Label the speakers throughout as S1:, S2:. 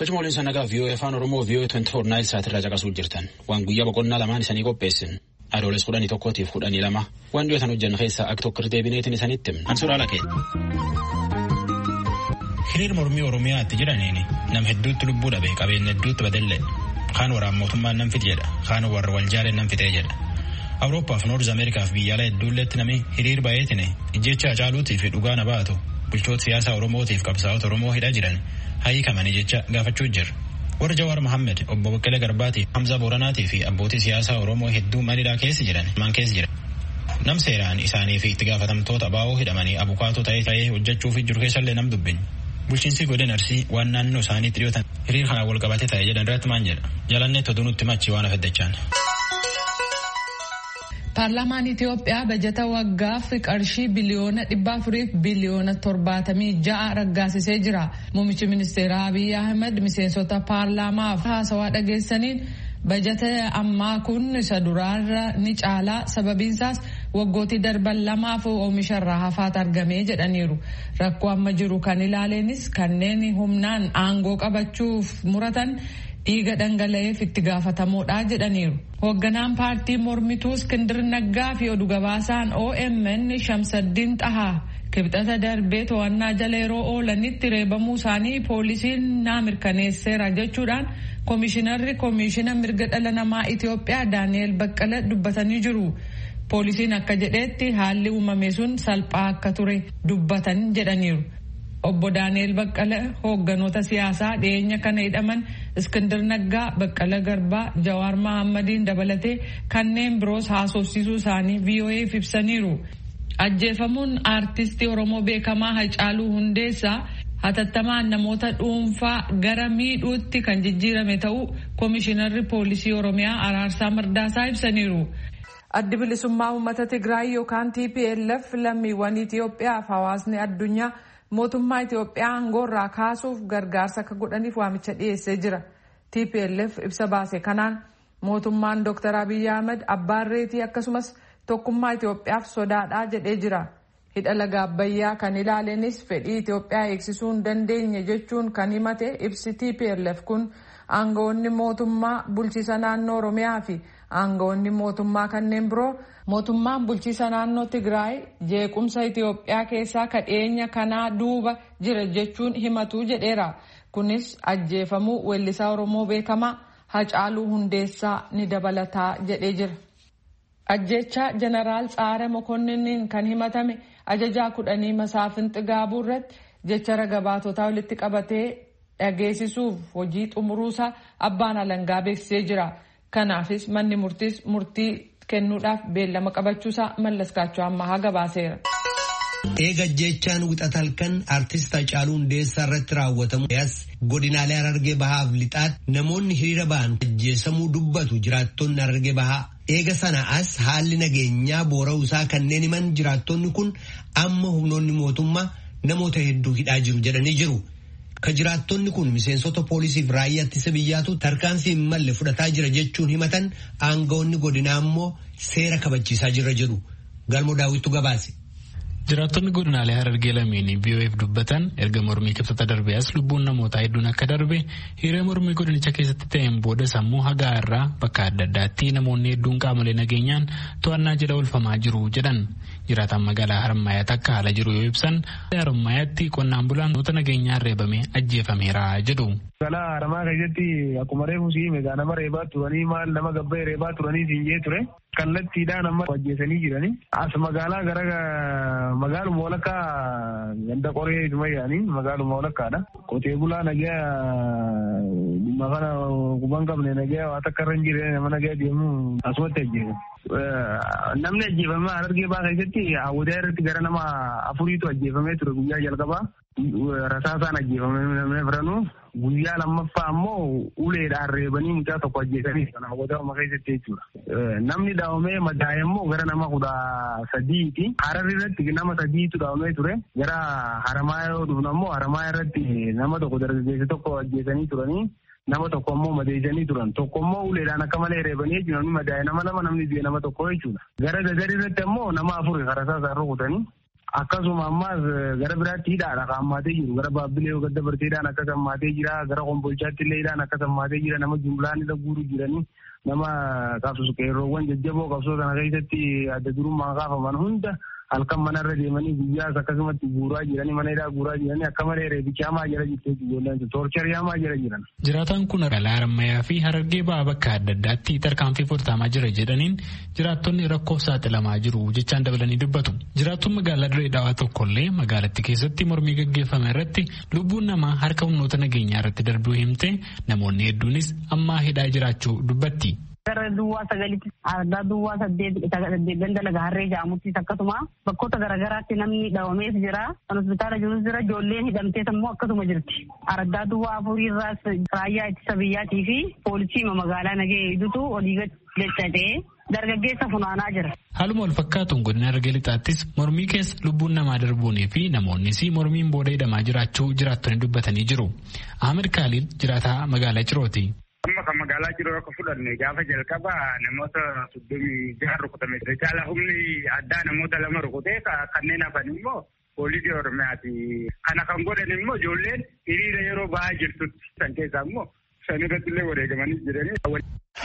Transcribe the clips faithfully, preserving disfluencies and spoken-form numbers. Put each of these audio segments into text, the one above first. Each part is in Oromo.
S1: Kachuma waliin sanagaa V O A afaan Oromoo V O A twenty four Nile sa'aatirraa caqasuu jirtan. Waan guyyaa boqonnaa lamaan isanii qopheessin. Adooles kudhanii tokkootiif kudhanii lama. Waan dhiyootan hojjennu keessaa akka tokko deebineetiin isanitti himna. Ansuraa lakee. Hiriir mormii Oromiyaatti jedhaniini nam hedduutti lubbuu dhabe qabeenya hedduutti badelle. Kaan waraan mootummaan nam fite jedha. Kaan warra wal jaaleen nam fitee jedha. Awuroopaaf Noorz Ameerikaaf biyyaalaa hedduulleetti namni hiriir baay'eetine ijjecha Hacaaluutii fi dhugaa na baatu bulchoota siyaasaa Oromootiif qabsaa'ota Oromoo hidhaa jiran hiikamanii jecha gaafachuu jira. Warra Jawaar Mohammed, Obbo Baqqalee Garbaatii, Hamza Booranaatii fi abbootii siyaasaa Oromoo hedduu manidhaa keessa jiran maan keessa jira. Nam seeraan isaanii fi itti gaafatamtoota abaa'oo hidhamanii abukaatoo ta'ee ta'ee hojjechuuf jiru keessallee nam dubbin. Bulchiinsi godina Arsii waan naannoo isaaniitti dhiyootan hiriir kanaan wal qabatee ta'ee jedhan irratti maan jedha. Jalannee toduu nutti machi waan afeddachaan.
S2: Paarlaamaan Itiyoophiyaa bajata waggaaf qarshii biliyoona dhibba afuriif biliyoona torbaatamii ja'a raggaasisee jira. Muummichi ministeeraa Abiy Ahmed miseensota paarlaamaaf haasawaa dhageessaniin bajata ammaa kun isa duraarra ni caalaa sababiinsaas waggootii darban lamaaf oomisharraa hafaat argamee jedhaniiru. Rakkoo amma jiru kan ilaaleenis kanneen humnaan aangoo qabachuuf muratan dhiiga dhangala'eef itti gaafatamuudha jedhaniiru. Hoogganaan paartii mormituu Iskindir Naggaa fi oduu gabaasaan O M N Shamsaddiin Xahaa kibxata darbee to'annaa jala yeroo oolanitti reebamuu isaanii poolisiin naa mirkaneesseera jechuudhaan koomishinarri koomishina mirga dhala namaa Itiyoophiyaa Daani'eel Baqqala dubbatanii jiru. Poolisiin akka jedheetti haalli uumame sun salphaa akka ture dubbatan jedhaniiru. Obbo Daani'eel Baqqala hoogganoota siyaasaa dhiyeenya kana hidhaman Iskindir Naggaa, Baqqala Garbaa, Jawaar Mohammediin dabalatee kanneen biroos haasofsiisuu isaanii V O A'f ibsaniiru. Ajjeefamuun aartistii Oromoo beekamaa Hacaaluu Hundeessaa hatattamaan namoota dhuunfaa gara miidhuutti kan jijjiirame ta'uu koomishinarri poolisii Oromiyaa Araarsaa Mardaasaa ibsaniiru. Addi bilisummaa uummata Tigraay yookaan T P L F lammiiwwan Itiyoophiyaaf hawaasni addunyaa mootummaa Itiyoophiyaa aangoorraa kaasuuf gargaarsa akka godhaniif waamicha dhiyeessee jira. T P L F ibsa baase kanaan mootummaan Dr Abiy Ahmed abbaan reetii akkasumas tokkummaa Itiyoophiyaaf sodaadhaa jedhee jira. Hidha laga Abbayyaa kan ilaaleenis fedhii Itiyoophiyaa eegsisuu hin dandeenye jechuun kan himate ibsi T P L F kun aangawoonni mootummaa bulchiisa naannoo Oromiyaa fi aangawoonni mootummaa kanneen biroo mootummaan bulchiisa naannoo Tigraay jeequmsa Itiyoophiyaa keessaa kadheenya kanaa duuba jira jechuun himatu jedheera. Kunis ajjeefamuu weellisaa Oromoo beekamaa Hacaaluu Hundeessaa ni dabalataa jedhee jira. Ajjeechaa Jeneraal Tsaare Mokonniiniin kan himatame ajajaa kudhanii Masaafinti Gaabuu irratti jecha raga baatotaa walitti qabatee dhageessisuuf hojii xumuruusaa abbaan alangaa beeksisee jira. Kanaafis manni murtiis murtii kennuudhaaf beellama qabachuusaa Mallas Kaachoo ammaa gabaaseera.
S3: Eega jechaan wixata halkan artist Hacaaluu Hundeessaa irratti raawwatamu godinaalee Harargee Bahaaf lixaatti namoonni hiriira ba'an ajjeesamuu dubbatu jiraattonni Harargee Bahaa. Eega sana as haalli nageenyaa boora'uusaa kanneen himan jiraattonni kun amma humnoonni mootummaa namoota hedduu hidhaa jiru jedhanii jiru. Ka jiraattonni kun miseensota poolisiif raayyaa ittisa biyyaatu tarkaanfii hin malle fudhataa jira jechuun himatan aangawoonni godinaa immoo seera kabachiisaa jira jedhu. Galmoo daawwittu gabaase.
S4: Jiraattonni godinaalee Harargee lameenii V O A'f dubbatan erga mormii kibxata darbee as lubbuun namootaa hedduun akka darbe hiriira mormii godinicha keessatti ta'een booda sammuu hagaa irraa bakka adda addaatti namoonni hedduun qaamolee nageenyaan to'annaa jala oolfamaa jiru jedhan. Jiraataan magaalaa Harmaayyaatti akka haala jiru yoo ibsan Harmaayyaatti qonnaan bulaan noota nageenyaan reebamee ajjeefameera jedhu.
S5: Magaalaa Haramaa keessatti akkuma reefu sii meegaa nama reebaa turanii maal nama gabbee reebaa turanii siinjee ture. Kallattiidhaan amma ajjeesanii jiranii. As magaalaa gara magaaluma walakkaa ganda qoree Dumayyanii magaaluma walakkaadha. Qotee bulaa nagaa dhimma kana guban qabne nagaa waa takka irra hin jirre nama nagaa deemu asumatti ajjeesan. Namni ajjeefame Harargee Bahaa keessatti hawwataa irratti gara nama afuriitu ajjeefamee ture guyyaa jalqabaa. Rasaasaan ajjeefamee namni biranuu guyyaa lammaffaa ammoo uleedhaan reebanii mucaa tokko ajjeesanii kan hawwataama keessatti jechuudha. Namni dhaawamee madaa'e immoo gara nama kudha sadiiti. Hararri irratti nama sadiitu dhaawamee ture. Gara Haramaa yoo dhufnu ammoo Haramaa irratti nama tokko dargaggeessa tokko ajjeesanii turanii. Nama tokko ammoo madeessanii turan. Tokko ammoo uleedhaan akka malee reebanii jechuudha. Namni madaa'e nama lama namni du'e nama tokko jechuudha. Gara Dadarii irratti ammoo nama afur rasaasaan rukutanii. akkasuma ammas gara biraatti hidhaadha kan hammaatee jiru gara baabbilee gadda dabarteedhaan akkas hammaatee jira gara qombolchaatti illeedhaan akkas hammaatee jira nama jumlaan irra guuruu jiranii nama qabsoo qeerroowwan jajjaboo qabsoo kana keessatti adda durummaan kaafaman hunda halkan manarra deemanii guyyaas akkasumatti guuraa jiranii mana hidhaa guuraa jiranii akka malee reebichaa jala jirtee ijoolleen toorchariyaa jala jiran.
S4: Jiraataan kun dhalaa Harammayyaa fi Harargee ba'aa bakka adda addaatti tarkaanfii fudhatamaa jira jedhaniin jiraattonni rakkoof saaxilamaa jiru jechaan dabalanii dubbatu. Jiraattuun magaalaa Dirree Dhawaa tokkollee magaalattii keessatti mormii gaggeeffame irratti lubbuun namaa harka humnoota nageenyaa irratti darbuu himte namoonni hedduunis ammaa hidhaa jiraachuu dubbatti.
S6: Gara duwwaa sagalitti addaa duwwaa saddeet ganda laga harree jaamutti akkasuma bakkoota garaagaraatti namni dhawamees jira. Kan hospitaala jirus jira. Ijoolleen hidhamtees immoo akkasuma jirti. Addaa duwwaa afurii irraas raayyaa ittisa biyyaatii fi poolisii magaalaa nagee idutu olii gadi dargaggeessa funaanaa jira.
S4: Haaluma wal fakkaatuun godina Harargee Lixaattis mormii keessa lubbuun namaa darbuunii fi namoonnis mormiin booda hidhamaa jiraachuu jiraattonni dubbatanii jiru. Ahmed Khalil jiraataa magaalaa Cirooti.
S7: Amma kan magaalaa Ciroo akka fudhanne gaafa jalqaba namoota soddomii jaha rukutame. Caala humni addaa namoota lama rukutee kanneen hafan immoo poolisii Oromiyaati. Kana kan godhan immoo ijoolleen hiriira yeroo ba'aa jirtutti san keessaa immoo shan irratti illee wareegamanii jiranii.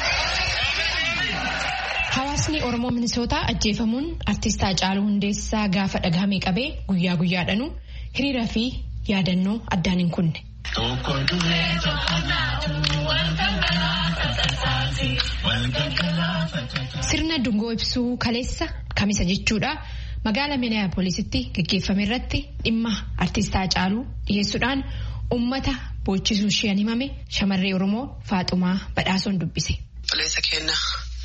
S8: Hawaasni Oromoo Minisootaa ajjeefamuun artistaa Haacaaluu Hundeessaa gaafa dhagahame qabee guyyaa guyyaadhaanu hiriira fi yaadannoo addaan hin kunne. Sirna dungoo ibsuu kaleessa kamisa jechuudha magaalaa Minneapoolisitti gaggeeffame irratti dhimma artistaa Haacaaluu dhiyeessuudhaan uummata boochisuu isheen himame shamarree Oromoo Faaxumaa Badhaasoon dubbise.
S9: Obboleessa keenya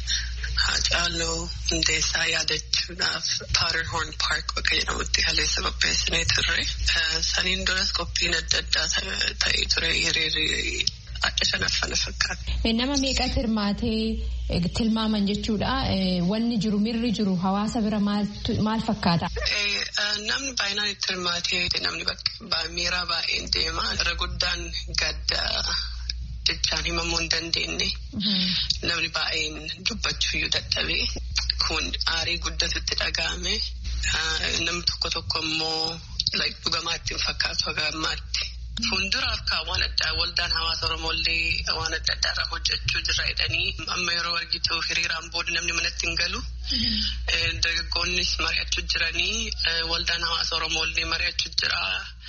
S9: Haacaaluu Hundeessaa yaadachuudhaaf Powderhorn Park bakka jedhamutti kaleessa qopheessinee turre. Saniin duras qophiin adda addaa ta'ee ture hiriirri adda shanaffana fakkaata.
S8: Nama meeqatti hirmaatee tilmaaman jechuudha. Wanni jiru mirri jiru hawaasa bira maal fakkaata?
S9: Namni baay'inaan itti hirmaatee namni miira baay'een deema. Irra guddaan gadda jechaan himamuu hin dandeenye. Namni baay'een dubbachuu iyyuu dadhabee kun aarii guddatutti dhaga'ame. Namni tokko tokko immoo dhugamaatti hin fakkaatu haga ammaatti. Fuulduraaf kaawwan addaa waldaan hawaasa Oromooillee waan adda addaa irraa hojjechuu jirra jedhanii amma yeroo argitu hiriiraan booda namni manatti hin galu. Dargaggoonnis mari'achuu jiranii waldaan hawaasa Oromooillee mari'achuu jira.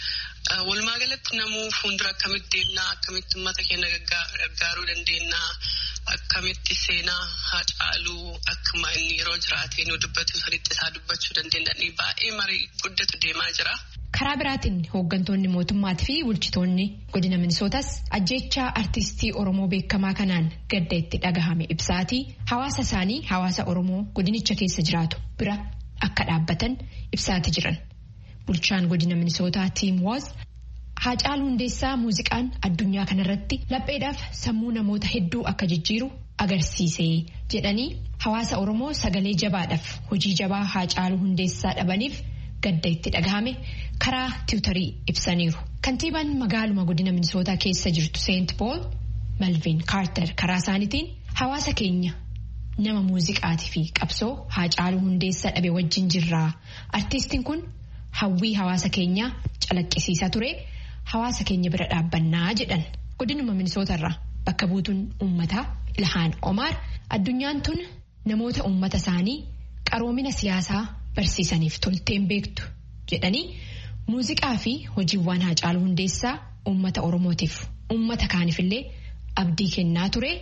S9: Walumaa galatti namuu fuuldura akkamitti deemnaa akkamitti uummata keenya gargaaruu dandeenyaa akkamitti seenaa Haacaaluu akkuma inni yeroo jiraatee nu dubbatu sanitti isaa dubbachuu dandeenyanii baay'ee marii guddatu deemaa jira.
S8: Karaa biraatiin hooggantoonni mootummaatii fi bulchitoonni godina Minisootaas ajjeechaa artistii Oromoo beekamaa kanaan gadda itti dhagahame ibsaatii hawaasa isaanii hawaasa Oromoo godinicha keessa jiraatu bira akka dhaabbatan ibsaatii jiran. Bulchaan godina Minisootaa Tiim Woz Haacaaluu Hundeessaa muuziqaan addunyaa kanarratti lapheedhaaf sammuu namoota hedduu akka jijjiiru agarsiisee jedhanii hawaasa Oromoo sagalee jabaadhaaf hojii jabaa Haacaaluu Hundeessaa dhabaniif gadda itti dhagahame karaa tiwutarii ibsaniiru. Kantiibaan magaaluma godina Minisootaa keessa jirtu Seent Pool Malvin Kaarter karaa isaaniitiin hawaasa keenya nama muuziqaatii fi qabsoo Haacaaluu Hundeessaa dhabe wajjin jirraa. Artistiin kun hawwii hawaasa keenyaa calaqqisiisaa ture hawaasa keenya bira dhaabbannaa jedhan. Godinuma Minisootarraa bakka buutuun uummataa Ilhaan Omaar addunyaan tun namoota uummata isaanii qaroomina siyaasaa barsiisaniif tolteen beektu jedhanii muuziqaa fi hojiiwwan Haacaaluu Hundeessaa uummata Oromootiif uummata kaaniifillee abdii kennaa ture.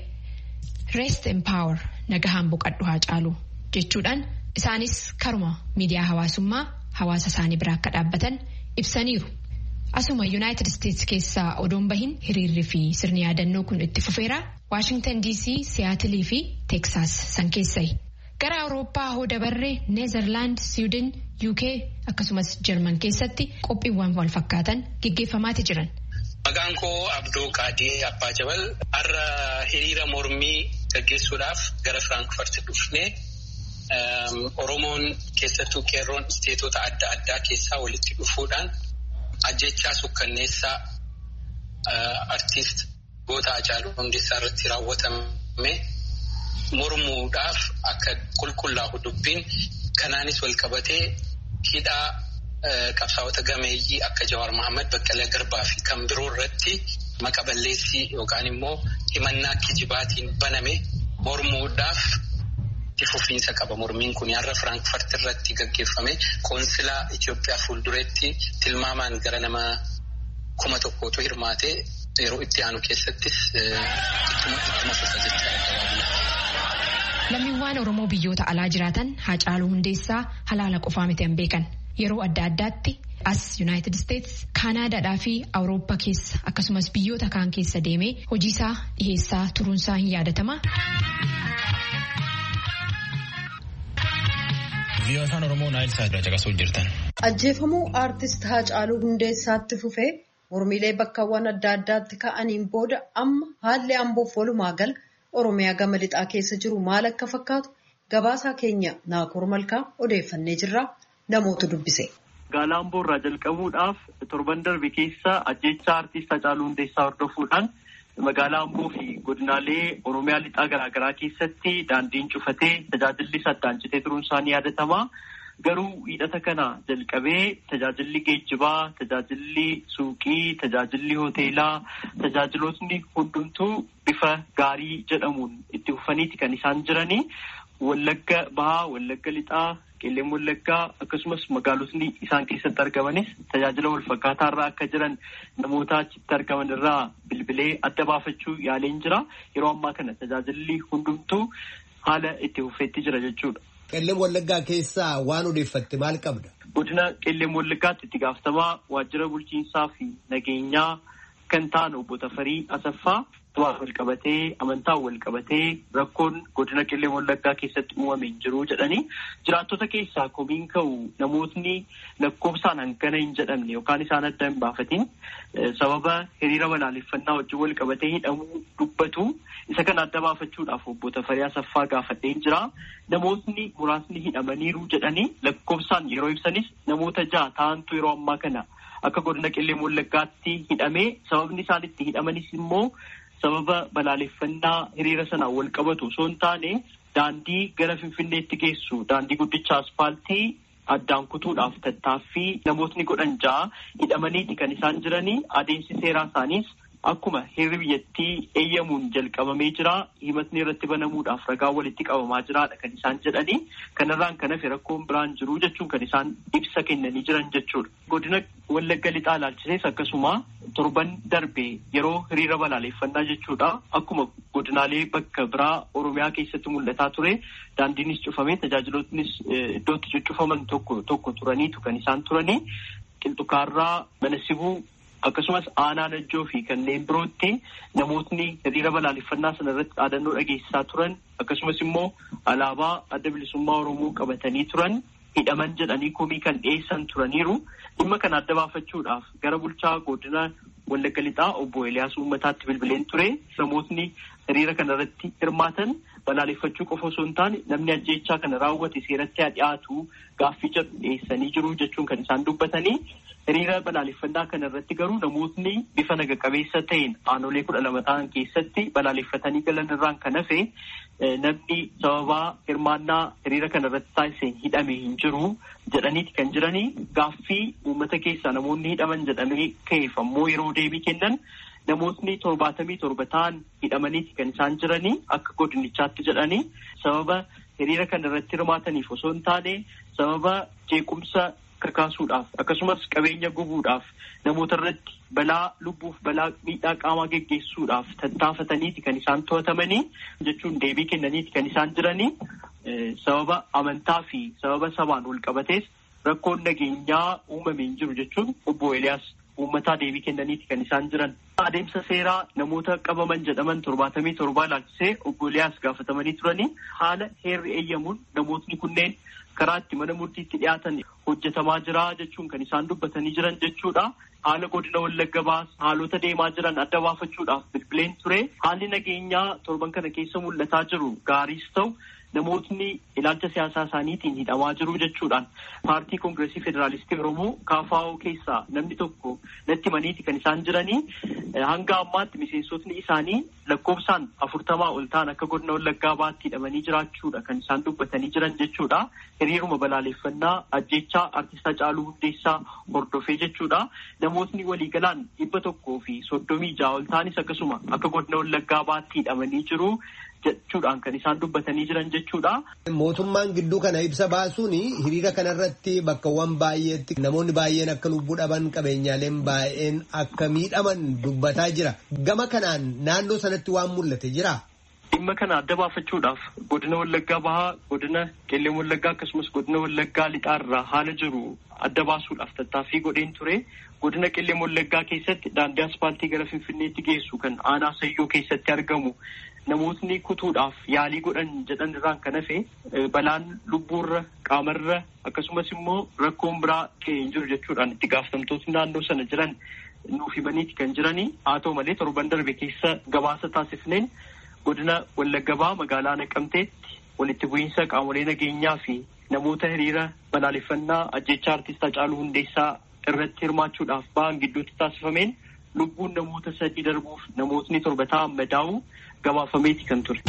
S8: Rest in power nagahaan boqadhu Haacaaluu jechuudhaan isaanis karuma miidiyaa hawaasummaa hawaasa isaanii biraa akka dhaabbatan ibsaniiru. Asuma Yuunaayitid Isteetsi keessaa odoon bahin hiriirri fi sirni yaadannoo kun itti fufeera. Waashingtan D C, Siyaatilii fi Teeksaas san keessayi. Gara Awurooppaa hoo dabarree Neezerlaand, Siwiidin, U K akkasumas Jarman keessatti qophiiwwan wal fakkaatan gaggeeffamaati jiran.
S10: Maqaan koo Abdoo Qaadee Abbaa Jabal har'a hiriira mormii gaggeessuudhaaf gara Firaankfurt dhufnee Oromoon keessattuu qeerroon isteetota adda addaa keessaa walitti dhufuudhaan ajjechaa sukkanneessaa artiist goota Haacaaluu Hundeessaa irratti raawwatame mormuudhaaf akka qulqullaa'u dubbiin kanaanis wal qabatee hidhaa qabsaa'ota gameeyyii akka Jawaar Mohaammed, Baqqalee Garbaa fi kan biroo irratti maqaballeessii yookaan immoo himannaa kijibaatiin baname mormuudhaaf itti fufiinsa qaba. Mormiin kun har'a Firaankfurt irratti gaggeeffame qoonsilaa Itoophiyaa fuuldureetti tilmaamaan gara nama kuma tokkootu hirmaate yeroo itti aanu keessattis ittuma fufa jechuudha.
S8: Lammiiwwan Oromoo biyyoota alaa jiraatan Haacaaluu Hundeessaa halaala qofaa miti hin beekan. Yeroo adda addaatti as United States, Kaanaadaadhaa fi Awurooppaa keessa akkasumas biyyoota kaan keessa deemee hojii isaa dhiheessaa turuunsaa hin yaadatama.
S1: Biyya afaan Oromoo Naayil Saadira caqasuu jirtan.
S11: Ajjeefamuu aartist Haacaaluu Hundeessaatti fufee mormiilee bakkawwan adda addaatti ka'aniin booda amma haalli Amboof walumaa gala Oromiyaa gama lixaa keessa jiru maal akka fakkaatu gabaasaa keenya Naakoor Malkaa odeeffannee jirra. Namoota dubbise.
S12: Magaalaa Amboo irraa jalqabuudhaaf torban darbe keessa ajjeechaa aartist Haacaaluu Hundeessaa hordofuudhaan magaalaa Amboo fi godinaalee Oromiyaa lixaa garaagaraa keessatti daandiin cufatee tajaajilli saddaan citee turuun isaanii yaadatama. Garuu hidhata kana jalqabee tajaajilli geejjibaa, tajaajilli suuqii, tajaajilli hoteelaa, tajaajilootni hundumtuu bifa gaarii jedhamuun itti fufaniiti kan isaan jiranii. Wallagga Bahaa, Wallagga Lixaa, Qeelleen Wallaggaa akkasumas magaalotni isaan keessatti argamanis tajaajila wal fakkaataa irraa akka jiran namoota achitti argaman irraa bilbilee adda baafachuu yaaleen jira. Yeroo ammaa kana tajaajilli hundumtuu haala itti fufeetti jira jechuudha.
S3: Qeelleen Wallaggaa keessaa waan odeeffatte maal qabda?
S12: Godina Qeelleen Wallaggaatti itti gaafatamaa waajjira bulchiinsaa fi nageenyaa kan ta'an obbo Tafarii Asaffaa waan wal qabatee amantaan wal qabatee rakkoon godina Qeelleen Wallaggaa keessatti uumame hin jiru jedhanii jiraattota keessaa komiin ka'u namootni lakkoofsaan hangana hin jedhamne yookaan isaan adda hin baafatin sababa hiriira balaaleffannaa wajjin wal qabatee hidhamuu dubbatu. Isa kana adda baafachuudhaaf obbo Tafarii Asaffaa gaafadhee jira. Namootni muraasni hidhamaniiru jedhanii lakkoofsaan yeroo ibsanis namoota ja'a ta'antu yeroo ammaa kana akka godina Qeelleen Wallaggaatti hidhamee sababni isaan itti hidhamanis immoo sababa balaaleffannaa hiriira sanaan wal qabatu osoo hin taane daandii gara Finfinneetti geessu daandii guddicha aspaaltii addaan kutuudhaaf tattaaffii namootni godhan ja'a hidhamaniiti kan isaan jiranii. Adeemsi seeraa isaaniis akkuma heerri biyyattii eeyyamuun jalqabamee jira. Himatni irratti banamuudhaaf ragaa walitti qabamaa jiraadha kan isaan jedhanii. Kanarraan kan hafe rakkoon biraan jiru jechuun kan isaan ibsa kennanii jiran jechuudha. Godina Wallagga Lixaa ilaalchisees akkasuma torban darbe yeroo hiriira balaaleffannaa jechuudha. Akkuma godinaalee bakka biraa Oromiyaa keessatti mul'ataa ture daandiinis cufamee tajaajilootnis iddootti cuccufaman tokko tokko turaniitu kan isaan turanii. Qilxukaarraa, Manasibuu akkasumas aanaa Najjoo fi kanneen birootti namootni hiriira balaaleffannaa sana irratti dhaadannoo dhageessisaa turan akkasumas immoo alaabaa adda bilisummaa Oromoo qabatanii turan hidhaman jedhanii komii kan dhiyeessan turaniiru. Dhimma kana adda baafachuudhaaf gara bulchaa godina Wallagga Lixaa obbo Eliyaas Uummataatti bilbileen ture. Namootni hiriira kana irratti hirmaatan balaaleffachuu qofa osoo hin taane namni ajjeechaa kana raawwate seeratti haa dhiyaatu gaaffii jedhu dhiyeessanii jiru jechuun kan isaan dubbatanii. Hiriira balaaleffannaa kana irratti garuu namootni bifa naga qabeessa ta'een aanolee kudha lama ta'an keessatti balaaleffatanii galan irraan kan hafe namni sababaa hirmaannaa hiriira kana irratti taasiseen hidhame hin jiru jedhaniiti kan jiranii. Gaaffii uummata keessaa namoonni hidhaman jedhamee ka'eef ammoo yeroo deebii kennan namootni torbaatamii torba ta'an hidhamaniiti kan isaan jiranii akka godinichaatti jedhanii sababa hiriira kana irratti hirmaataniif osoo hin taane sababa jeequmsa kakaasuudhaaf akkasumas qabeenya gubuudhaaf namoota irratti balaa lubbuuf balaa miidhaa qaamaa geggeessuudhaaf tattaafataniiti kan isaan to'atamanii jechuun deebii kennaniiti kan isaan jiranii. Sababa amantaa fi sababa sabaan wal qabatees rakkoon nageenyaa uumame hin jiru jechuun obbo Eliyaas Uummataa deebii kennaniiti kan isaan jiran. Adeemsa seeraa namoota qabaman jedhaman torbaatamii torbaa ilaalchisee obbo Eliyaas gaafatamanii turanii haala heerri eeyyamuun namootni kunneen karaa itti mana murtiitti dhiyaatan hojjetamaa jira jechuun kan isaan dubbatanii jiran jechuudha. Haala godina Wallagga Bahaas haalota deemaa jiran adda baafachuudhaaf bilbileen ture. Haalli nageenyaa torban kana keessa mul'ataa jiru gaariis ta'u namootni ilaalcha siyaasaa isaaniitiin hidhamaa jiru jechuudhaan paartii koongireesii federaalistii Oromoo kaafaa'oo keessaa namni tokko natti maniiti kan isaan jiranii hanga ammaatti miseensotni isaanii lakkoofsaan afurtamaa ol ta'an akka godina Wallaggaa baatti hidhamanii jiraachuudha kan isaan dubbatanii jiran jechuudha. Hiriiruma balaaleffannaa ajjechaa artist Hacaaluu Hundeessaa hordofee jechuudha. Namootni waliigalaan dhibba tokkoo fi soddomii ja'a ol ta'anis akkasuma akka godina Wallaggaa baatti hidhamanii jiru jechuudhaan kan isaan dubbatanii jiran jechuudha.
S3: Mootummaan gidduu kana ibsa baasuun hiriira kanarratti bakkawwan baay'eetti namoonni baay'een akka lubbuu dhaban qabeenyaaleen baay'een akka miidhaman dubbataa jira. Gama kanaan naannoo sanatti waan mul'ate jira.
S12: Dhimma kana adda baafachuudhaaf godina Wallaggaa bahaa, godina Qeellee Wallaggaa akkasumas godina Wallaggaa lixaarraa haala jiru adda baasuudhaaf tattaaffii godheen ture. Godina Qeellee Wallaggaa keessatti daandii aspaaltii gara Finfinneetti geessu kan aanaa Sayyoo keessatti argamu namootni kutuudhaaf yaalii godhan jedhan irraan kan hafe balaan lubbuurra qaamarra akkasumas immoo rakkoon biraa ka'ee hin jiru jechuudhaan itti gaafatamtootni naannoo sana jiran nuuf himaniiti kan jiranii. Haa ta'u malee torban darbe keessa gabaasa taasifneen godina Wallagga bahaa magaalaa Naqamteetti walitti bu'iinsa qaamolee nageenyaa fi namoota hiriira balaaleffannaa ajjechaa artist Hacaaluu Hundeessaa irratti hirmaachuudhaaf ba'an gidduutti taasifameen lubbuun namoota sadii darbuuf namootni torba ta'an madaa'uu gabaafameeti kan ture.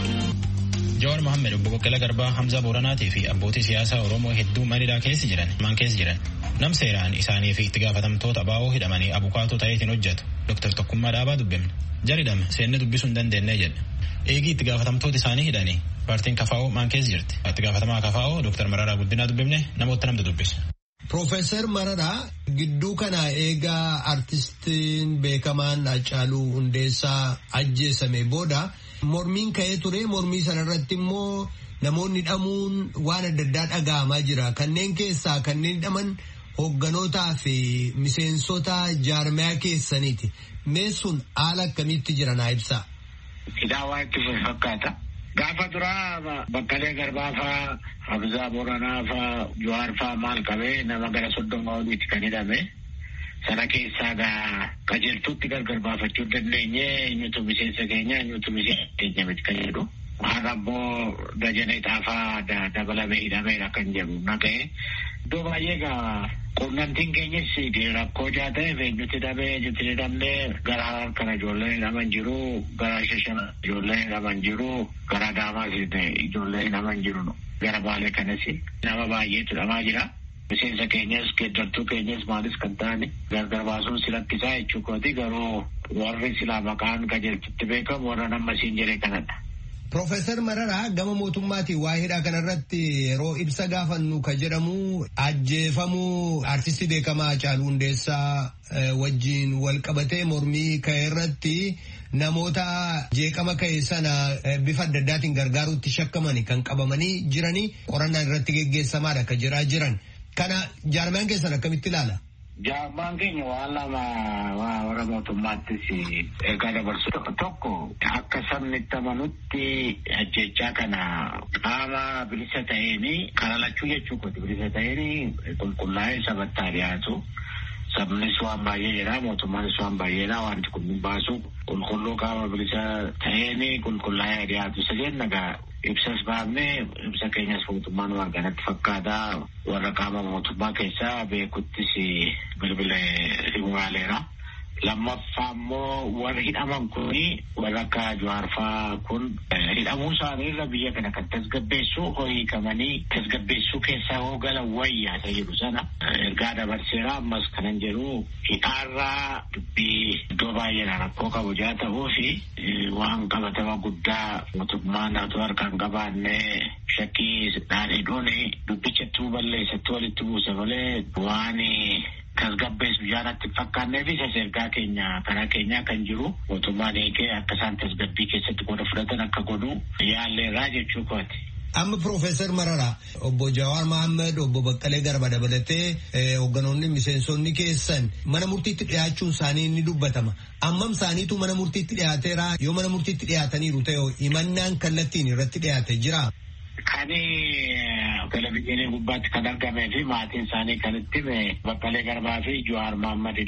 S1: Jawaar Mohammed obbo Baqqalaa Garbaa Hamzaa Booranaatii fi abbootii siyaasaa Oromoo hedduu mariidhaa keessa jiran maan keessa jiran nam seeraan isaanii fi itti gaafatamtoota abaa'oo hidhamanii abukaatoo ta'eetiin hojjetu Dr. Tokkummaa Dhaabaa dubbifne jaridham seenne dubbisuu hin dandeenye jedha. Eegii itti gaafatamtoota isaanii hidhanii paartiin kafaa'oo maan keessa jirti. Itti gaafatamaa kafaa'oo Dr. Mararaa Guddinaa dubbifne namoota namtu dubbisa.
S3: Profeesar Mararaa gidduu kana eegaa artistiin beekamaan Hacaaluu Hundeessaa ajjeesame booda mormiin ka'ee ture. Mormii sanarratti immoo namoonni hidhamuun waan adda addaa dhaga'amaa jira. Kanneen keessaa kanneen hidhaman hoogganotaa fi miseensota jaarmayaa keessaniiti. Mee sun haala akkamitti jira naa ibsaa?
S13: Hidhaa waa itti fakkaata. Gaafa duraa Baqqalee Garbaa faa Hamzaa Booranaa faa Jawaar faa maal qabee nama gara soddoma oliitti kan hidhame. Sana keessaa gaa qajeeltuutti gargar baafachuu dandeenye eenyutu miseensa keenya eenyutu miseensa keenya miti kan jedhu. Har'a immoo Dajanee Xaafaa dabalamee hidhameera kan jedhu naga'e. Iddoo baay'ee gaa quunnamtiin keenyas rakkoo jaa ta'eef eenyutti hidhamee eenyutti hidhamnee gara Harar kana ijoolleen hidhaman jiru, gara Shashamannee ijoolleen hidhaman jiru, gara Adaamaas ijoolleen hidhaman jiru. Gara Baalee kanas nama baay'eetu hidhamaa jira. Miseensa keenyas geeddartuu keenyas maalis kan ta'ani gargar baasuun si rakkisaa jechuu kooti garuu warri silaa maqaan qajeeltutti beekamu warra nama siin jedhe kanadha.
S3: Profeesar Mararaa gama mootummaatiin waa hidhaa kanarratti yeroo ibsa gaafannu ka jedhamu ajjeefamuu artistii beekamaa Hacaaluu Hundeessaa wajjin wal qabatee mormii ka'e irratti namoota jeeqama ka'e sana bifa adda addaatiin gargaaruutti shakkamani kan qabamanii jiranii qorannaan irratti geggeessamaadha ka jiraa jiran. Kana jaarmaan keessan akkamitti ilaala?
S13: Jaarmaan keenya waan lama warra mootummaattis eegaa dabarsu tokko akka sabni itti amanutti ajjechaa kana qaama bilisa ta'een kalalachuu jechuu kooti bilisa ta'een qulqullaa'ee sabattaa dhiyaatu. Sabnis waan baay'ee jedha mootummaanis waan baay'eedha wanti kun baasu qulqulluu qaama bilisa ta'een qulqullaa'ee dhiyaatu isa jennagaa. Ibsas baafnee ibsa keenyas mootummaan waan kanatti fakkaata warra qaama mootummaa keessaa beekuttis bilbila himuuraaleera. Lammaffaa immoo warri hidhaman kun warra akka Jawaarfaa kun hidhamuu isaanii irra biyya kana kan tasgabbeessu hiikamanii tasgabbeessuu keessaa hoo galan wayyaa isa jedhu sana ergaa dabarseera ammas kanan jedhu hidhaarraa dubbii iddoo baay'eedhaan rakkoo qabu jaa ta'uu fi waan qabatama guddaa mootummaan haa ta'u harkaan qabaanne shakkii dhaadhiidhuun dubbichatti balleessatti walitti buuse malee waan tasgabbeessu jaanatti fakkaanneef isa ergaa keenya karaa keenyaa kan jiru mootummaan eegee akka isaan tasgabbii keessatti qooda fudhatan akka godhu yaalleerraa jechuu kooti.
S3: Amma Profeesar Mararaa obbo Jawaar Mohammed obbo Baqqalee Garbaa dabalatee hoogganoonni miseensonni keessan mana murtiitti dhiyaachuun isaanii ni dubbatama. Ammam isaaniitu mana murtiitti dhiyaateera yoo mana murtiitti dhiyaataniiru ta'e himannaan kallattiin irratti dhiyaate jira.
S13: Kani televizyiinii gubbaatti kan argamee fi maatiin isaanii kan itti Baqqalee Garbaa fi Jawaar Mohammedidha.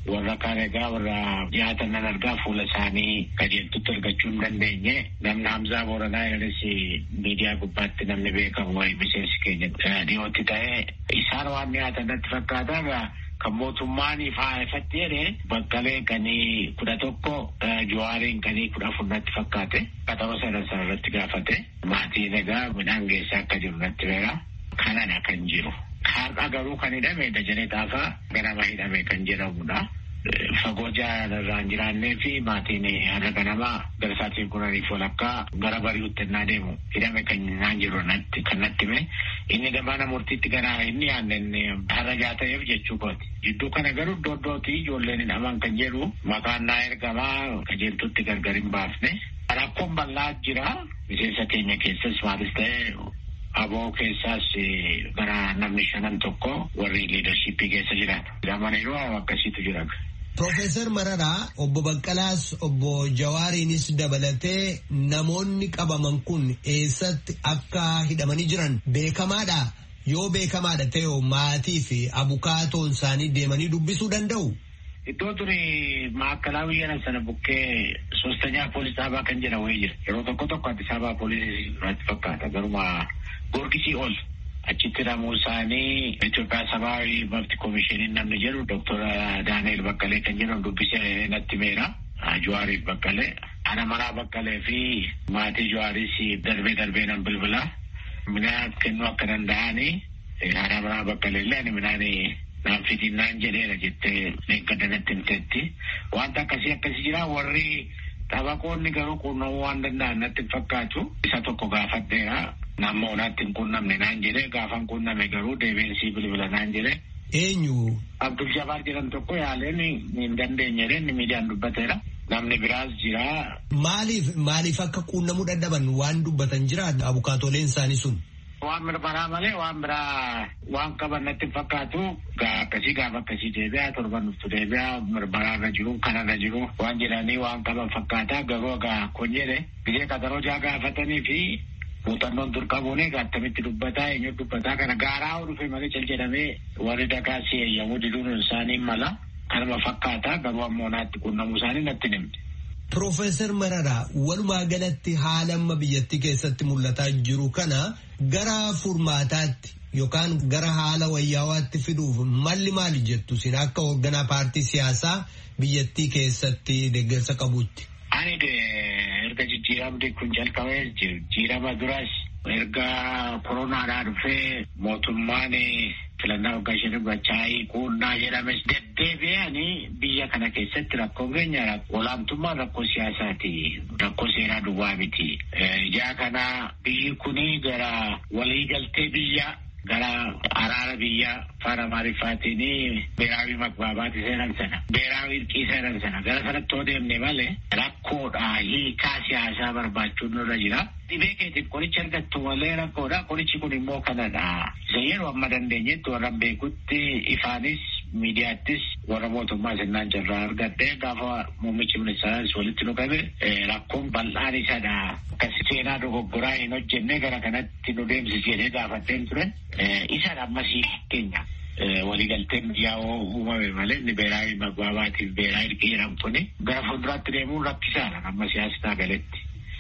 S13: warra kaan egaa warra dhiyaatan nan argaa fuula isaanii qajeeltutti argachuu hin dandeenye. Namni Hamzaa Booranaa jedhanis miidiyaa gubbaatti namni beekamu wayi miseensi keenya dhiyootti ta'ee isaan waan dhiyaatan natti fakkaata. Kan mootummaan ifatti jedhee Baqqalee kanii kudha tokko Jawaariin kanii kudha afur natti fakkaate. Qaxaba sana sanarratti gaafate. Maatiin egaa midhaan geessaa akka jiru natti beera. Kanadha kan jiru. Har'a garuu kan hidhame Dajanee Xaafaa ganama hidhame kan jedhamudha. Fagoo jaalarraan jiraannee fi maatiin har'a ganama gara sa'aatii kurnaniif walakkaa gara bari'utti innaa deemu hidhame kan naan jiru natti kan natti hime. Inni damaana murtiitti gara inni yaadne har'a jaata'eef jechuu kooti. Jidduu kana garuu iddoo iddootti ijoolleen hidhaman kan jedhu maqaan naa ergamaa qajeeltutti gargar hin baafne. Rakkoon bal'aa jira. Miseensa keenya keessas maalis ta'e aboo keessaas gara namni shanan tokko warri liidarshiippii keessa jiran. Hidhamaniiru akkasiitu jira.
S3: Profeesar Mararaa obbo Baqqalaas obbo Jawaariinis dabalatee namoonni qabaman kun eessatti akka hidhamanii jiran beekamaadha. Yoo beekamaadha ta'e maatii fi abukaatoon isaanii deemanii dubbisuu danda'u.
S13: Iddoo turi maakalaa biyya sana bukkee soostanyaa poolis dhaabaa kan jedhamu wayii jira. Yeroo tokko tokko Addis Ababaa poolisii irratti fakkaata. Garuma Goorgisii ol achitti hidhamuu isaanii Itoophiyaa Sabaawi Mafti Koomishiniin namni jedhu Doktor Daaneel Baqqalee kan jedhamu dubbisee natti meera. Jawaariif Baqqalee. Ana Maraa Baqqalee fi maatii Jawaaris darbee darbee nan bilbila. Midhaan kennuu akka danda'anii Ana Maraa Baqqalee illee ani midhaan naan fitiin naan jedheera jettee leengaddanatti himteetti. Wanta akkasii akkasii jira warri Taphaqoonni garuu quunnamuu waan danda'an natti fakkaatu. Isa tokko gaafadheera. Naannoo naatti hin quunnamne naan jedhee gaafan quunname garuu deebiinsii bilbila naan jedhee.
S3: Eenyu?
S13: Abdul Jabaar jedhan tokko yaaleen hin dandeenye inni miidiyaan dubbateera. Namni biraas jira.
S3: Maaliif maaliif akka quunnamuu dadhaban waan dubbatan jira abukaatoleen isaanii sun?
S13: Waan mirbanaa malee waan biraa waan qaban natti fakkaatu akkasii gaafa akkasii deebi'aa torban dhuftu deebi'aa mirbanaarra jiru kanarra jiru waan jedhanii waan qaban fakkaata garuu egaa kun jedhe biyya qaxaroo jaa gaafatanii fi muuxannoon dur qabuun egaa attamitti dubbataa eenyu dubbataa kana gaaraa dhufe malee cal jedhamee warri dakaasii eeyyamuu diduun isaanii mala kanuma fakkaata garuu ammoo naatti quunnamuu isaanii natti nimte.
S3: Profeesar Mararaa walumaa galatti haala amma biyyattii keessatti mul'ataa jiru kana gara furmaataatti yookaan gara haala wayyawaatti fiduuf malli maali jettu sin akka hoogganaa paartii siyaasaa biyyattii keessatti deeggarsa qabutti.
S13: Ani erga jijjiiramni kun jalqabee jijjiirama duras erga koronaadhaa dhufee mootummaan filannaa waggaa shanii gochaa quunnaa jedhames deddeebi'anii biyya kana keessatti rakkoon keenya olaantummaan rakkoo siyaasaati. Rakkoo seeraa duwwaa miti. Ijaa kana biyyi kuni gara waliigaltee biyya gara araara biyya afaan Amaariffaatiin beeraawi maqbaabaati seenan sana. Beeraawi irqii seenan sana. Gara sanatti yoo deemne malee rakkoodha hiikaa siyaasaa barbaachuun nurra jira. Dhibee keetiif qoricha argattu malee rakkoodha. Qorichi kun immoo kanadha. Isa yeroo amma dandeenyetti warra beekutti ifaanis miidiyaattis warra mootummaa sirnaan carraa argadhee gaafa muummichi ministeeras walitti nu qabe rakkoon bal'aan isadha. Akkasi seenaa dogoggoraa hin hojjenne gara kanatti nu deemsisee gaafatteen ture. Isadha ammasii keenya. Waliigalteen biyyaa uumame malee inni beeraawi maqbaabaatiif beeraa irqii jedhamtuni gara fuulduraatti deemuun rakkisaadha amma siyaasni galetti.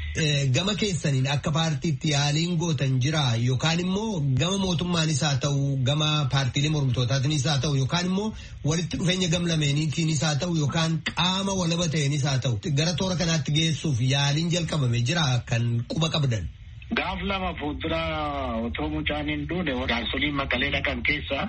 S3: Gama keessaniin akka paartiitti yaaliin gootan jira yookaan immoo gama mootummaanis haa ta'u gama paartiilee mormitootaatiinis haa ta'u yookaan immoo walitti dhufeenya gamlameeniitiinis haa ta'u yookaan qaama walaba ta'eenis haa ta'u gara toora kanaatti geessuuf yaaliin jalqabame jira kan quba qabdan.
S13: Gaaf lama fuuldura otoo mucaan hin duune jaarsolii Maqalee dhaqan keessa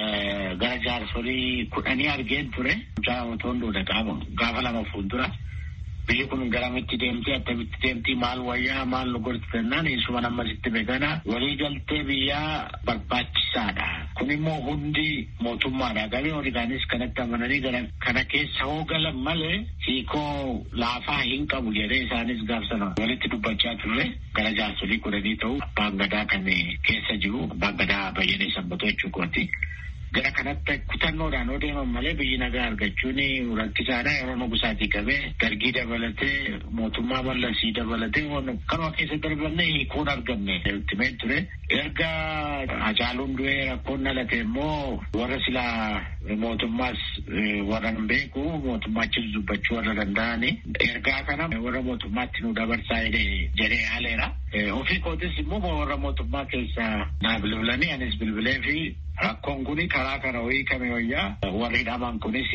S13: gara jaarsolii kudhanii argeen ture mucaan otoo hin duune gaafa lama fuuldura. Biyyi kun garamitti deemtee attamitti deemtii maal wayyaa maal nu gorti kennaan isuma ammasitti beekana waliigaltee biyyaa barbaachisaadha. Kun immoo hundi mootummaadha. Garee horii kanatti amananii gara kana keessa hoo galan malee hiikoo laafaa hin qabu jedhee isaanis gaafsana walitti dubbachaa turre gara jaarsolii kudhanii ta'u abbaan gadaa kan keessa jiru abbaan gadaa Bayyanee Sanbatoo jechuu kooti. gara kanatti kutannoodhaan yoo deeman malee biyyi nagaa argachuun rakkisaadha. Yeroo nugusaatii qabee dargii dabalatee mootummaa mallasii dabalatee kanuma keessa darbannee hiikuun argamne ultimate ture. Erga Hacaaluun du'ee rakkoon dhalate immoo warra silaa mootummaas warra hin beeku mootummaachis dubbachuu warra danda'ani. Ergaa kana warra mootummaatti nu dabarsaa jedhee haaleera. Ofii kootis immoo warra mootummaa keessa naa bilbilanii anis bilbilee fi rakkoon kuni karaa kana hiikame wayyaa warri dhaban kunis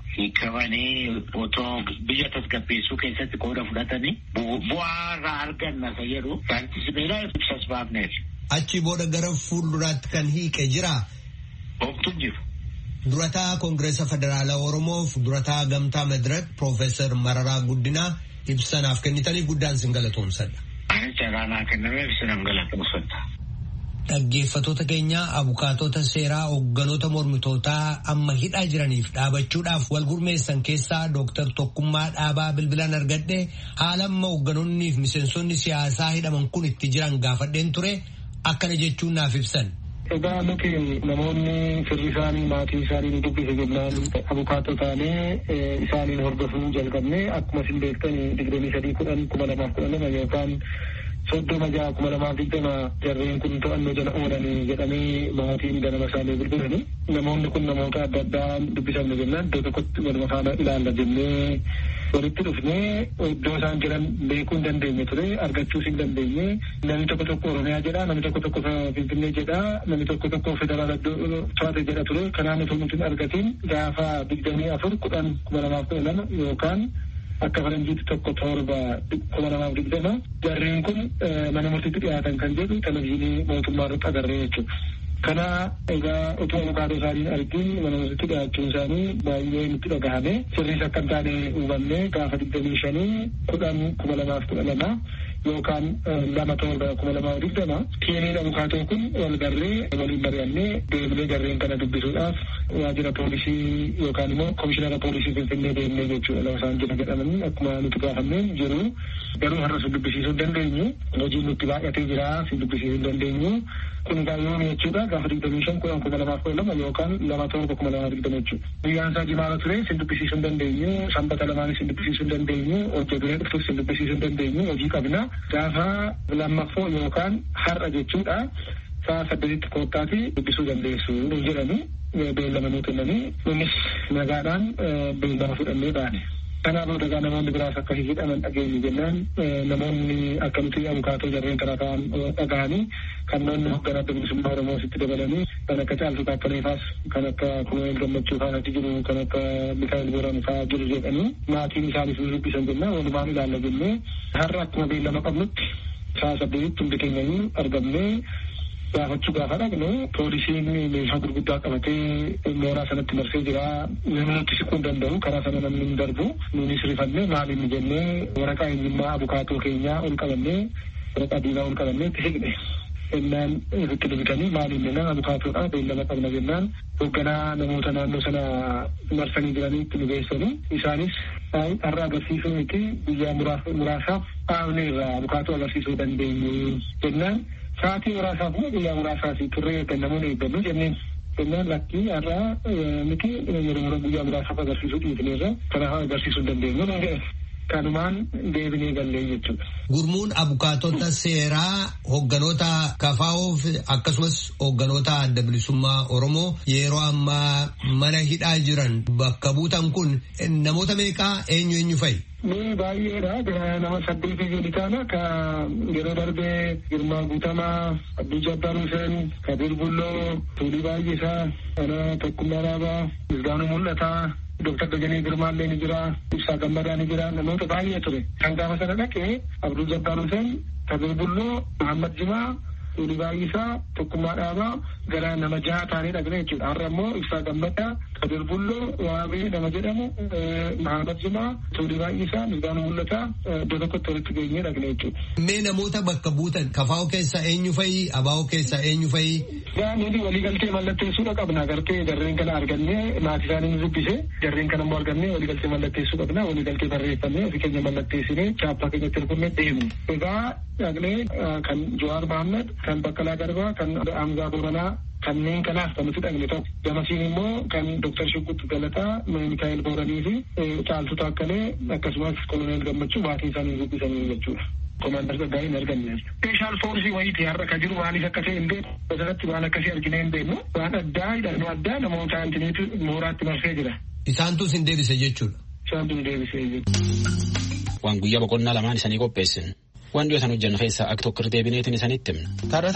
S13: hiikamanii otoo biyya tasgabbeessuu keessatti qooda fudhatanii bu'aa irraa arganna isa jedhu saayintismeedha ibsas baafneef.
S3: Achi booda gara fuulduraatti kan hiike jira.
S13: Homtuun jiru.
S3: Durataa Koongireesa Federaalaa Oromoof durataa Gamtaa Madirak Piroofeesar Mararaa Guddinaa ibsanaaf kennitanii guddaan sin galatoomsadha.
S13: Ani caraanaa kennameef sin galatoomsadha.
S3: Dhaggeeffattoota keenya abukaatota seeraa hoogganoota mormitootaa amma hidhaa jiraniif dhaabachuudhaaf wal gurmeessan keessaa Dooktar Tokkummaa Dhaabaa bilbilaan argadhe haala amma hoogganoonniif miseensonni siyaasaa hidhaman kun itti jiran gaafadheen ture akkana jechuun naaf ibsan.
S5: Egaa nuti namoonni firri isaanii maatii isaanii nu dubbise jennaan abukaatoo taanee isaaniin hordofuu jalqabne akkuma isin beektan digdamii sadii kudhan kuma lamaaf kudha lama yookaan soddoma jaha kuma lamaaf digdama jarreen kun to'annoo jala oolanii jedhamee maatiin ganama isaanii bilbilanii namoonni kun namoota adda addaa dubbisamne jennaan iddoo tokkotti waluma faana ilaalla jennee walitti dhufnee iddoo isaan jiran beekuu hin dandeenye ture argachuus hin dandeenye namni tokko tokko Oromiyaa jedha namni tokko tokko Finfinnee jedha namni tokko tokko federaala to'ate jedha ture kanaan osoo nuti hin argatiin gaafa digdamii afur kudhan kuma lamaaf kudha lama yookaan akka faranjiitti tokko torba kuma lamaaf digdama jarreen kun mana murtiitti dhiyaatan kan jedhu televizyiinii mootummaa irratti agarree jechuudha. Kana egaa otoo abukaatoo isaanii argin mana murtiitti dhiyaachuun isaanii baay'ee nutti dhagahame sirriis akka hin taane hubanne gaafa digdamii shanii kudhan kuma lamaaf kudha lama yookaan lama torba kuma lamaaf digdama tiimiin abukaatoo kun wal garree waliin mari'annee deemnee garreen kana dubbisuudhaaf waajjira poolisii yookaan immoo komishinara poolisii Finfinnee deemnee jechuudha lafa isaan jira jedhamanii akkuma nuti gaafanneen jiru garuu har'a sun dubbisiisuu hin dandeenyu hojiin nutti baay'atee jira si dubbisiisuu hin dandeenyu kun gaayyoon jechuudha gaafa digdamii shan kudhan kuma lamaaf kudha lama yookaan lama torba kuma lamaaf digdama jechuudha. Guyyaan isaa jimaala ture sin dubbisiisuu hin dandeenyu sanbata lamaan sin dubbisiisuu hin dandeenyu hojii duree dhuftus sin dubbisiisuu hin dandeenyu hojii qabna gaafa lammaffoo yookaan har'a jechuudha sa'a saddeetitti koottaati dubbisuu dandeessu jedhanii beellama nuu kennanii nunis nagaadhaan beellama fudhannee baane. Kanaaf dagaa namoonni biraas akka hidhaman dhageenye jennaan namoonni akka nuti abukaatoo jarreen kana ta'an dhaga'anii kanneen hoogganaa bilisummaa Oromoo sitti dabalanii kan akka Caaltuu Taakkaleefaas kan akka Kunuuneel Gammachuu faanatti jiru kan akka Mikaa'el Booran fa'aa jiru jedhanii maatiin isaaniif dubbisan jennaan walumaan ilaalla jennee har'a akkuma beellama qabnutti sa'a saddeetitti hundi keenyanii argamnee gaafachuu gaafa dhaqnu poolisiin meeshaa gurguddaa qabatee mooraa sanatti marsee jira namni nutti siquu hin danda'u karaa sana namni hin darbu nuunis rifannee maal inni jennee waraqaa eenyummaa abukaatoo keenyaa ol qabannee waraqaa diinaa ol qabannee itti siqne jennaan itti dubbatanii maal inni nama abukaatoodha beellama qabna jennaan hoogganaa namoota naannoo sana marsanii jiranii itti nu geessanii isaanis har'a agarsiisuu miti guyyaa muraasaaf dhaabne irraa abukaatoo agarsiisuu dandeenyu jennaan sa'aatii muraasaaf moo guyyaa muraasaaf turree eeggannamuun eeggannu jenneen jennaan lakkii har'aa miti yeroo guyyaa muraasaaf agarsiisuu dhiifneerra kanaaf agarsiisuu dandeenyu kanumaan deebinee gallee jechuudha.
S3: Gurmuun abukaatota seeraa hoogganoota kafaa'oof akkasumas hoogganoota adda bilisummaa Oromoo yeroo ammaa mana hidhaa jiran bakka buutan kun namoota meeqaa eenyu eenyu fa'i?
S5: Ni baay'eedha. Nama saddeetii gadi taana ka yeroo darbee Girmaa Guutamaa, Abduu Jabbaar Huseen, Kabir Bulloo, Tuulii Baay'isaa, Ana Tokkummaa Dhaabaa, Misgaanuu Mul'ataa, Dooktar Dajanee Girmaallee ni jira, Ibsaa Gammadaa ni jira, namoota baay'ee ture. Kan gaafa sana dhaqee Abduu Jabbaar Huseen, Kabir Bulloo, Muhammad Jimaa, Tuulii Baay'isaa, Tokkummaa Dhaabaa gara nama jaha taanee dhaqne jechuudha. Har'a immoo Ibsaa Gammadaa, Kabir Bulloo, Waabee nama jedhamu, Muhammad Jimaa, Tuulii Baay'isaa, Misgaanuu Mul'ataa iddoo tokkotti walitti geenyee dhaqne jechuudha.
S3: Mee namoota bakka buutan kafaa'oo keessa eenyu fa'i? Abaa'oo keessa eenyu fa'i?
S14: Nuti waliigaltee mallatteessuudha qabna gartee jarreen kana argannee maatii isaanii dubbisee jarreen kana immoo argannee waliigaltee mallatteessuu qabna waliigaltee barreeffannee ofii keenya mallatteessinee chaappaa keenyatti ergunnee deemu. Egaa dhaqnee kan Jawaar Mohaammed kan Baqqalaa Garbaa kan Hamzaa Booranaa kanneen kanaaf kan nuti dhaqne ta'u gamasiin immoo kan Dooktar Shugguut Galataa Mikaa'el Booranii fi Caaltuu Taakkalee akkasumas Koloneel Gammachuu maatii isaanii dubbisanii jechuudha. Komandar Tsaggaayee hin arganne. Speeshaal foorsii wayiiti har'a kan jiru maaliif akka ta'e hin beeku. Asirratti waan akkasii arginee hin beeknu. Waan addaa hidhannoo addaa namoota antiniitu mooraatti marsee jira.
S3: Isaantu sin deebise jechuudha.
S14: Isaantu sin deebise jechuudha.
S1: Waan guyyaa boqonnaa lamaan isanii qopheessin. Waan dhiyootan hojjennu keessaa akka tokko deebineetiin isanitti himna.